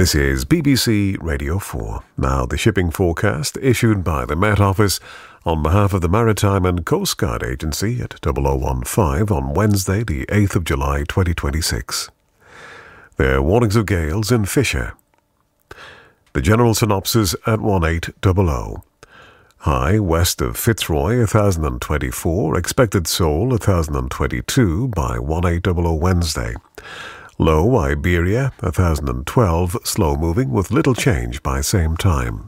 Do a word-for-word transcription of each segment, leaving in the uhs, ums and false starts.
This is B B C Radio four. Now, the shipping forecast issued by the Met Office on behalf of the Maritime and Coast Guard Agency at double oh one five on Wednesday, the eighth of July twenty twenty-six. There are warnings of gales in Fisher. The general synopsis at eighteen hundred. High west of Fitzroy one thousand twenty-four, expected Seoul one thousand twenty-two by eighteen hundred Wednesday. Low Iberia one thousand twelve, slow moving with little change by same time.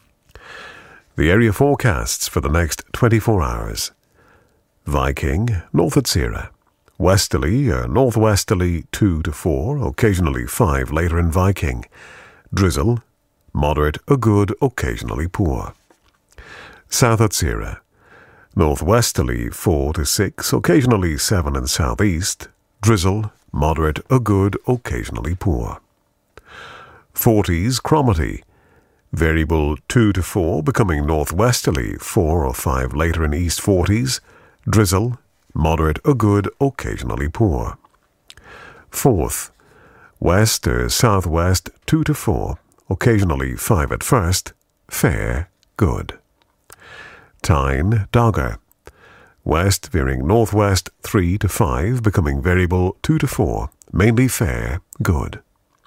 The area forecasts for the next twenty-four hours. Viking, north at Sierra. Westerly or northwesterly two to four, occasionally five later in Viking. Drizzle, moderate or good, occasionally poor. South at Sierra. Northwesterly four to six, occasionally seven in southeast. Drizzle, moderate or good, occasionally poor. Forties, Cromarty. Variable two to four, becoming northwesterly four or five later in east forties. Drizzle, moderate or good, occasionally poor. Fourth, west or southwest two to four, occasionally five at first. Fair, good. Tyne, Dogger. West veering northwest three to five, becoming variable two to four, mainly fair, good.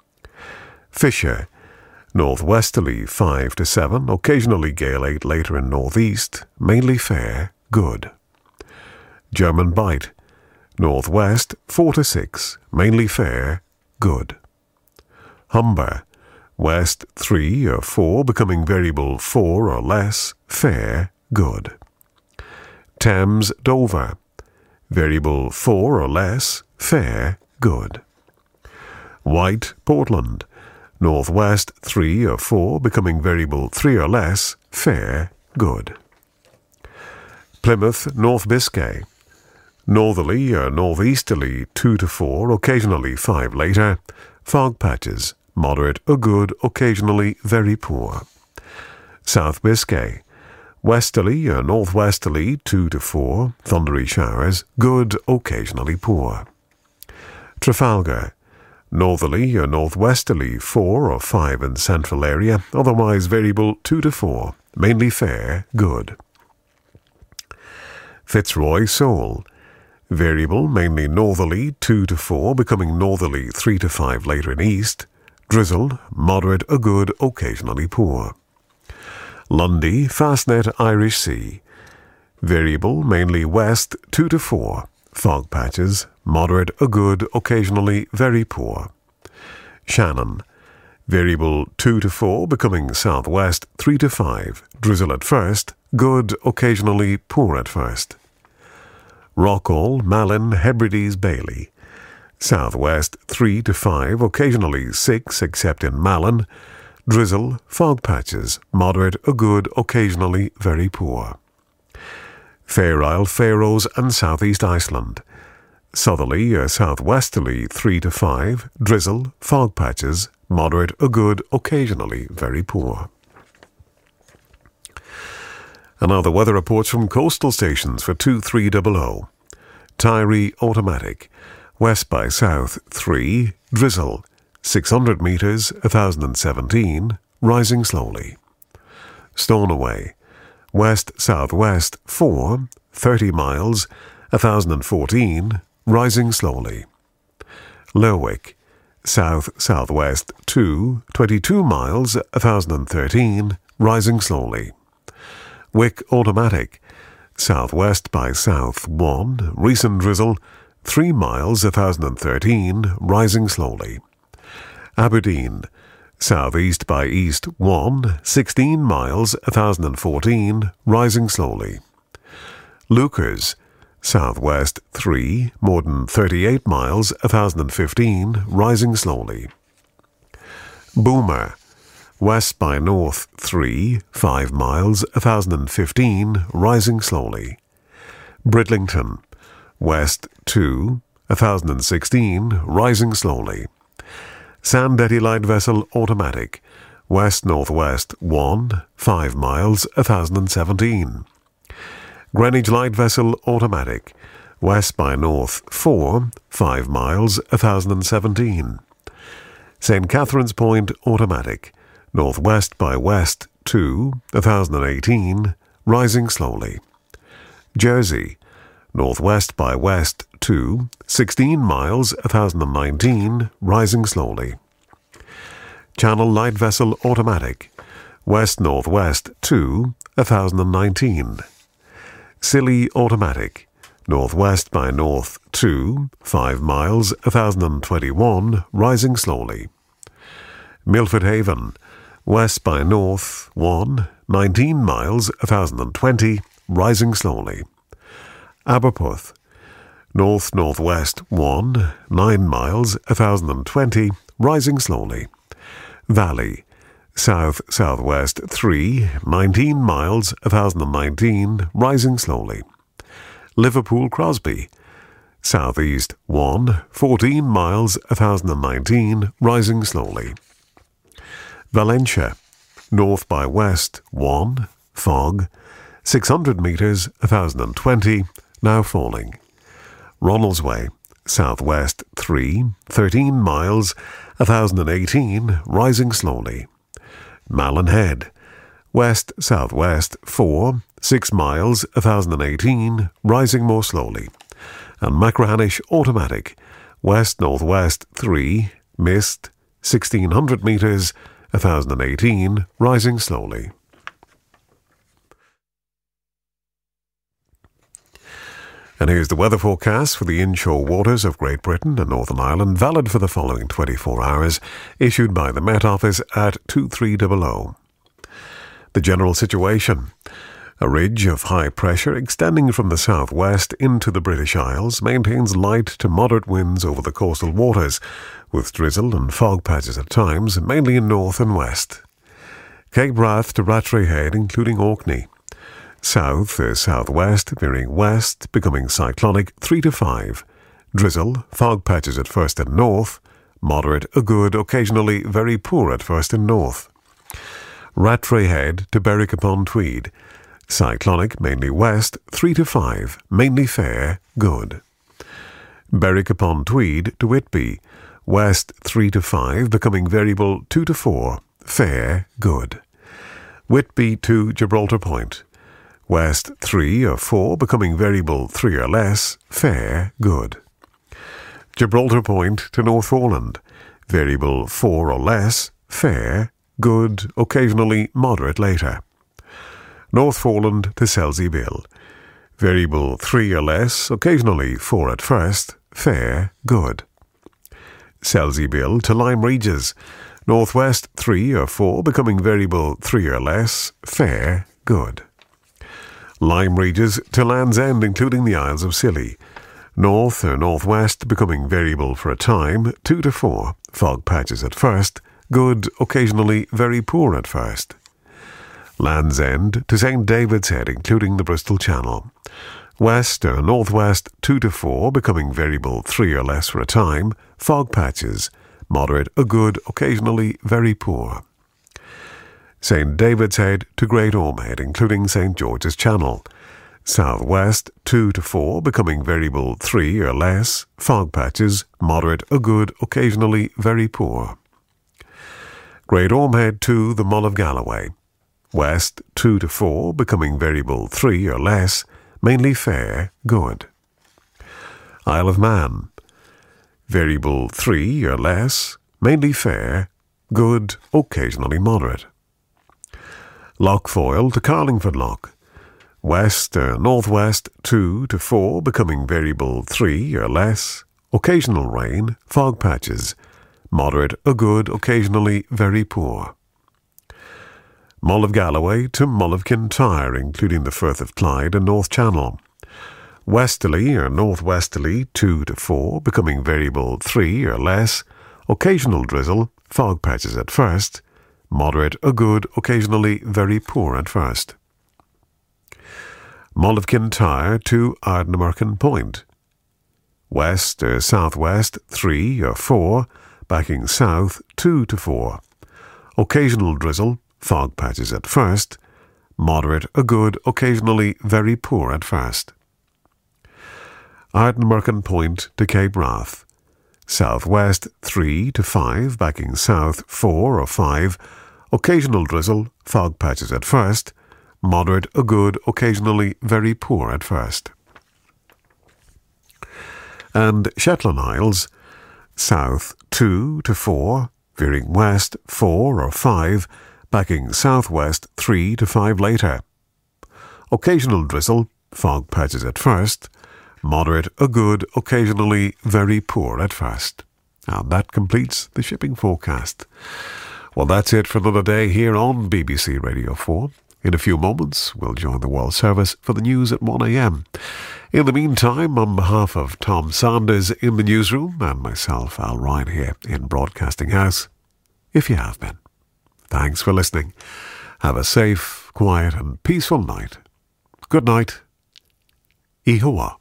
Fisher, northwesterly five to seven, occasionally gale eight later in northeast, mainly fair, good. German Bight, northwest four to six, mainly fair, good. Humber, west three or four, becoming variable four or less, fair, good. Thames, Dover. Variable four or less, fair, good. White, Portland. Northwest three or four, becoming variable three or less, fair, good. Plymouth, North Biscay. Northerly or northeasterly two to four, occasionally five later. Fog patches, moderate or good, occasionally very poor. South Biscay. Westerly or northwesterly two to four, thundery showers, good, occasionally poor. Trafalgar. Northerly or northwesterly four or five in central area, otherwise variable two to four, mainly fair, good. Fitzroy, Seoul. Variable, mainly northerly two to four, becoming northerly three to five later in east. Drizzle, moderate or good, occasionally poor. Lundy, Fastnet, Irish Sea. Variable, mainly west two to four. Fog patches, moderate or good, occasionally very poor. Shannon. Variable two to four, becoming southwest three to five. Drizzle at first, good, occasionally poor at first. Rockall, Malin, Hebrides, Bailey. Southwest three to five, occasionally six except in Malin. Drizzle, fog patches, moderate or good, occasionally very poor. Fair Isle, Faroes and southeast Iceland. Southerly or southwesterly three to five, drizzle, fog patches, moderate or good, occasionally very poor. And now the weather reports from coastal stations for two three hundred. Tyree automatic, west by south three, drizzle, six hundred metres, one thousand seventeen, rising slowly. Stornoway, west-southwest four, thirty miles, one thousand fourteen, rising slowly. Lerwick, south-southwest two, twenty-two miles, one thousand thirteen, rising slowly. Wick automatic, southwest by south one, recent drizzle, three miles, one thousand thirteen, rising slowly. Aberdeen, southeast by east one, sixteen miles, one thousand fourteen, rising slowly. Lukers, southwest three, more than thirty-eight miles, one thousand fifteen, rising slowly. Boomer, west by north three, five miles, one thousand fifteen, rising slowly. Bridlington, west two, one thousand sixteen, rising slowly. Sandetti light vessel automatic, west-northwest one, five miles, one thousand seventeen. Greenwich light vessel automatic, west by north four, five miles, one thousand seventeen. Saint Catherine's Point automatic, northwest by west two, one thousand eighteen, rising slowly. Jersey, northwest by west two, sixteen miles, one thousand nineteen, rising slowly. Channel light vessel automatic, west-northwest two, one thousand nineteen. Scilly automatic, northwest by north two, five miles, one thousand twenty-one, rising slowly. Milford Haven, west by north one, nineteen miles, one thousand twenty, rising slowly. Aberporth, north-northwest one, nine miles, one thousand twenty, rising slowly. Valley, south-southwest three, nineteen miles, one thousand nineteen, rising slowly. Liverpool Crosby, southeast one, fourteen miles, one thousand nineteen, rising slowly. Valencia, north by west one, fog, six hundred metres, one thousand twenty, now falling. Ronaldsway, southwest three, thirteen miles, one thousand eighteen, rising slowly. Malin Head, west-southwest four, six miles, one thousand eighteen, rising more slowly. And Machrihanish automatic, west-northwest three, mist, sixteen hundred metres, one thousand eighteen, rising slowly. And here's the weather forecast for the inshore waters of Great Britain and Northern Ireland, valid for the following twenty-four hours, issued by the Met Office at two three zero zero. The general situation. A ridge of high pressure extending from the southwest into the British Isles maintains light to moderate winds over the coastal waters, with drizzle and fog patches at times, mainly in north and west. Cape Wrath to Rattray Head, including Orkney. South is southwest, veering west, becoming cyclonic three to five. Drizzle, fog patches at first in north. Moderate, a good, occasionally very poor at first in north. Rattray Head to Berwick upon Tweed. Cyclonic, mainly west, three to five, mainly fair, good. Berwick upon Tweed to Whitby. West three to five, becoming variable two to four, fair, good. Whitby to Gibraltar Point. West three or four, becoming variable three or less, fair, good. Gibraltar Point to Northforeland, variable four or less, fair, good, occasionally moderate later. Northforeland to Selsey Bill, variable three or less, occasionally four at first, fair, good. Selsey Bill to Lyme Regis, northwest three or four, becoming variable three or less, fair, good. Lyme Regis to Land's End, including the Isles of Scilly. North or northwest, becoming variable for a time, two to four. Fog patches at first. Good, occasionally very poor at first. Land's End to Saint David's Head, including the Bristol Channel. West or northwest, two to four, becoming variable three or less for a time. Fog patches. Moderate, a good, occasionally very poor. Saint David's Head to Great Orme Head, including Saint George's Channel. Southwest, two to four, becoming variable three or less. Fog patches, moderate, a good, occasionally very poor. Great Orme Head to the Mull of Galloway. West, two to four, becoming variable three or less. Mainly fair, good. Isle of Man. Variable three or less. Mainly fair, good, occasionally moderate. Lochfoyle to Carlingford Loch. West or northwest, two to four, becoming variable three or less. Occasional rain, fog patches. Moderate, a good, occasionally very poor. Mull of Galloway to Mull of Kintyre, including the Firth of Clyde and North Channel. Westerly or northwesterly, two to four, becoming variable three or less. Occasional drizzle, fog patches at first. Moderate, a good, occasionally very poor at first. Mull of Kintyre to Ardnamurchan Point. West or southwest, three or four, backing south, two to four. Occasional drizzle, fog patches at first. Moderate, a good, occasionally very poor at first. Ardnamurchan Point to Cape Wrath. southwest three to five, backing south four or five, occasional drizzle, fog patches at first, moderate or good, occasionally very poor at first. And Shetland Isles, south two to four, veering west four or five, backing southwest three to five later. Occasional drizzle, fog patches at first, moderate or good, occasionally very poor at first. And that completes the shipping forecast. Well, that's it for another day here on B B C Radio four. In a few moments, we'll join the World Service for the news at one a.m. In the meantime, on behalf of Tom Sanders in the newsroom and myself, Al Ryan here in Broadcasting House, if you have been, thanks for listening. Have a safe, quiet and peaceful night. Good night. Ihowa.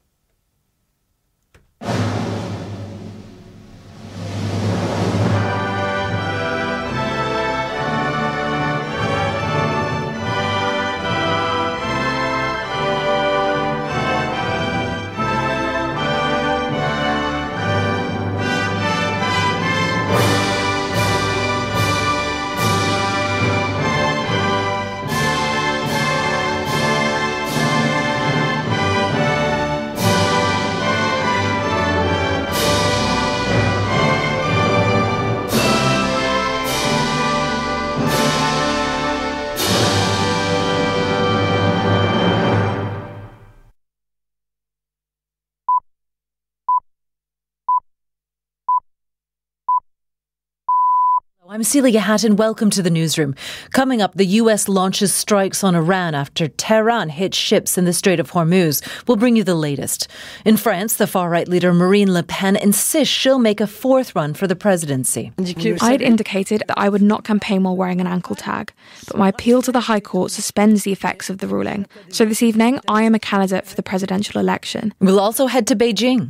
I'm Celia Hatton. Welcome to the newsroom. Coming up, the U S launches strikes on Iran after Tehran hit ships in the Strait of Hormuz. We'll bring you the latest. In France, the far-right leader Marine Le Pen insists she'll make a fourth run for the presidency. I'd indicated that I would not campaign while wearing an ankle tag, but my appeal to the High Court suspends the effects of the ruling. So this evening, I am a candidate for the presidential election. We'll also head to Beijing.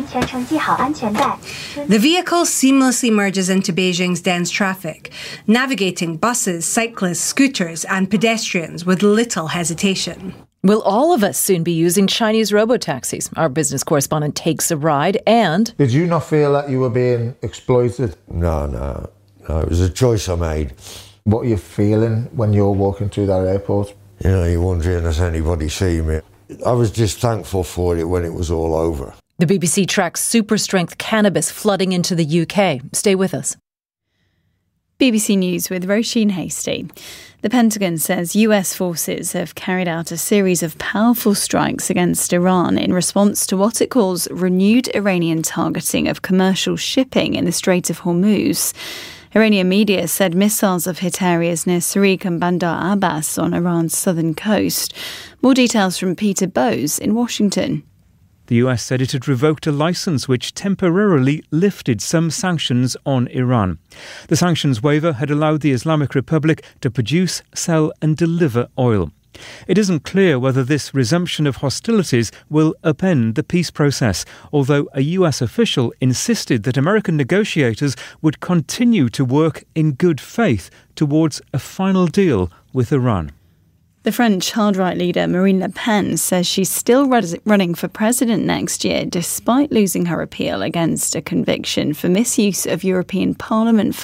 The vehicle seamlessly merges into Beijing's dense traffic, navigating buses, cyclists, scooters and pedestrians with little hesitation. Will all of us soon be using Chinese robo-taxis? Our business correspondent takes a ride and... Did you not feel that you were being exploited? No, no, no. It was a choice I made. What are you feeling when you're walking through that airport? You know, you're wondering, has anybody seen me? I was just thankful for it when it was all over. The B B C tracks super-strength cannabis flooding into the U K. Stay with us. B B C News with Roisin Hasty. The Pentagon says U S forces have carried out a series of powerful strikes against Iran in response to what it calls renewed Iranian targeting of commercial shipping in the Strait of Hormuz. Iranian media said missiles have hit areas near Sarik and Bandar Abbas on Iran's southern coast. More details from Peter Bowes in Washington. The U S said it had revoked a licence which temporarily lifted some sanctions on Iran. The sanctions waiver had allowed the Islamic Republic to produce, sell and deliver oil. It isn't clear whether this resumption of hostilities will upend the peace process, although a U S official insisted that American negotiators would continue to work in good faith towards a final deal with Iran. The French hard-right leader Marine Le Pen says she's still running for president next year despite losing her appeal against a conviction for misuse of European Parliament funds.